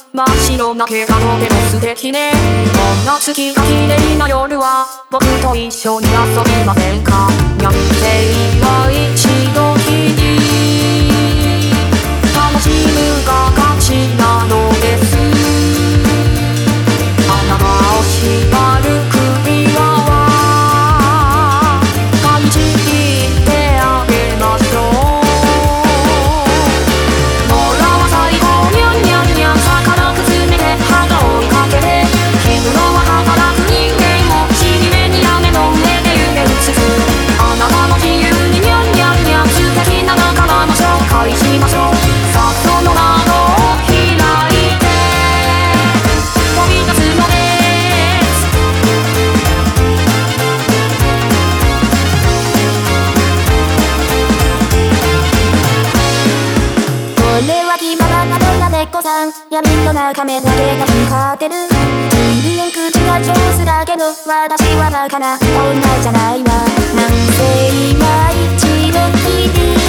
真っ白な毛がとても素敵ね。こんな月が綺麗な夜は僕と一緒に遊びませんか。人生は一度きり、楽しむが勝ちなのです。あなたを縛る首輪は感じてあげましょう。モラは最高ニャンニャンニャン魚くすねて肌を追いかけて、ヒムロは働く人間をしり目に雨の上で夢うつつ、あなたも自由にニャンニャンニャン素敵な仲間の紹介しましょう。さあその窓を開いて飛び出すのです。これは気ままな女猫さん、闇の中目だけが光ってる。人間口が上手だけど私はバカな女じゃないわ。なんせ今一度きり